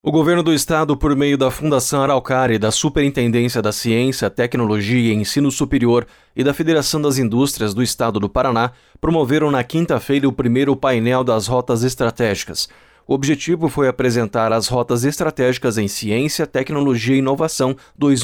O governo do estado, por meio da Fundação Araucária e da Superintendência da Ciência, Tecnologia e Ensino Superior e da Federação das Indústrias do Estado do Paraná, promoveram na quinta-feira o primeiro painel das rotas estratégicas. O objetivo foi apresentar as rotas estratégicas em Ciência, Tecnologia e Inovação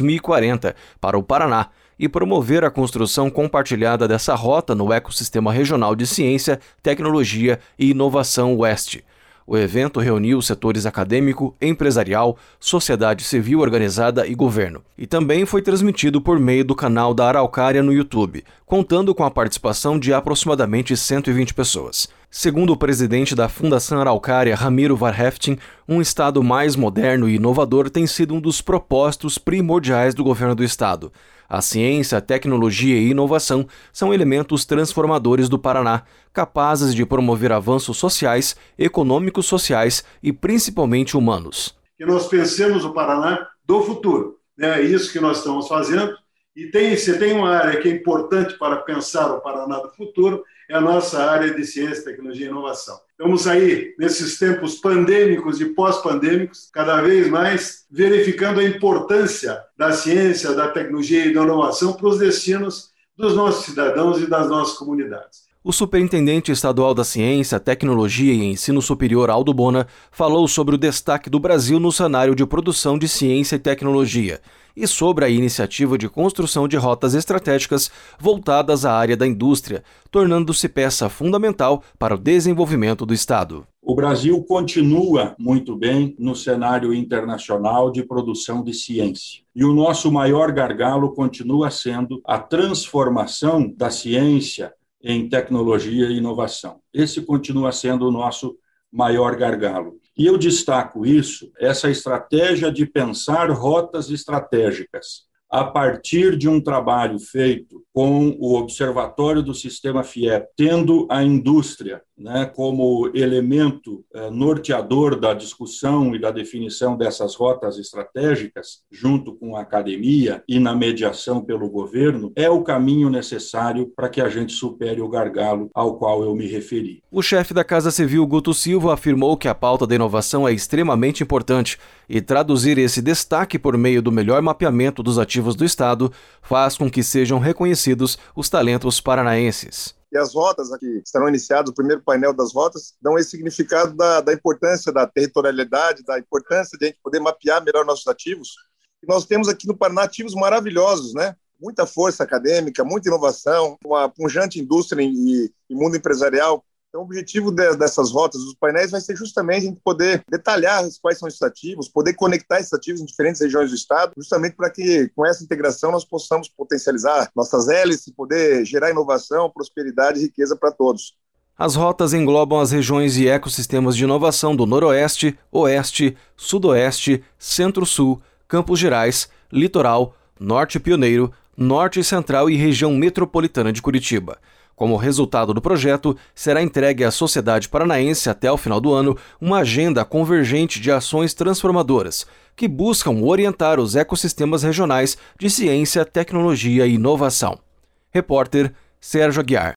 2040 para o Paraná e promover a construção compartilhada dessa rota no ecossistema regional de Ciência, Tecnologia e Inovação Oeste. O evento reuniu os setores acadêmico, empresarial, sociedade civil organizada e governo. E também foi transmitido por meio do canal da Araucária no YouTube, contando com a participação de aproximadamente 120 pessoas. Segundo o presidente da Fundação Araucária, Ramiro Varheftin, um estado mais moderno e inovador tem sido um dos propósitos primordiais do governo do estado. A ciência, a tecnologia e inovação são elementos transformadores do Paraná, capazes de promover avanços sociais, econômicos sociais e principalmente humanos. Que nós pensemos o Paraná do futuro. É isso que nós estamos fazendo. E você tem uma área que é importante para pensar o Paraná do futuro, é a nossa área de ciência, tecnologia e inovação. Estamos aí, nesses tempos pandêmicos e pós-pandêmicos, cada vez mais verificando a importância da ciência, da tecnologia e da inovação para os destinos dos nossos cidadãos e das nossas comunidades. O superintendente estadual da Ciência, Tecnologia e Ensino Superior, Aldo Bona, falou sobre o destaque do Brasil no cenário de produção de ciência e tecnologia e sobre a iniciativa de construção de rotas estratégicas voltadas à área da indústria, tornando-se peça fundamental para o desenvolvimento do Estado. O Brasil continua muito bem no cenário internacional de produção de ciência. E o nosso maior gargalo continua sendo a transformação da ciência em tecnologia e inovação. Esse continua sendo o nosso maior gargalo. E eu destaco isso, essa estratégia de pensar rotas estratégicas a partir de um trabalho feito com o Observatório do Sistema FIEP, tendo a indústria como elemento norteador da discussão e da definição dessas rotas estratégicas, junto com a academia e na mediação pelo governo, é o caminho necessário para que a gente supere o gargalo ao qual eu me referi. O chefe da Casa Civil, Guto Silva, afirmou que a pauta da inovação é extremamente importante e traduzir esse destaque por meio do melhor mapeamento dos ativos do Estado faz com que sejam reconhecidos os talentos paranaenses. E as rotas que estarão iniciadas, o primeiro painel das rotas, dão esse significado da importância da territorialidade, da importância de a gente poder mapear melhor nossos ativos. E nós temos aqui no Paraná ativos maravilhosos, Muita força acadêmica, muita inovação, uma pujante indústria e mundo empresarial. Então, o objetivo dessas rotas, dos painéis, vai ser justamente a gente poder detalhar quais são esses ativos, poder conectar esses ativos em diferentes regiões do Estado, justamente para que, com essa integração, nós possamos potencializar nossas hélices, poder gerar inovação, prosperidade e riqueza para todos. As rotas englobam as regiões e ecossistemas de inovação do Noroeste, Oeste, Sudoeste, Centro-Sul, Campos Gerais, Litoral, Norte Pioneiro, Norte Central e região metropolitana de Curitiba. Como resultado do projeto, será entregue à sociedade paranaense até o final do ano uma agenda convergente de ações transformadoras, que buscam orientar os ecossistemas regionais de ciência, tecnologia e inovação. Repórter Sérgio Aguiar.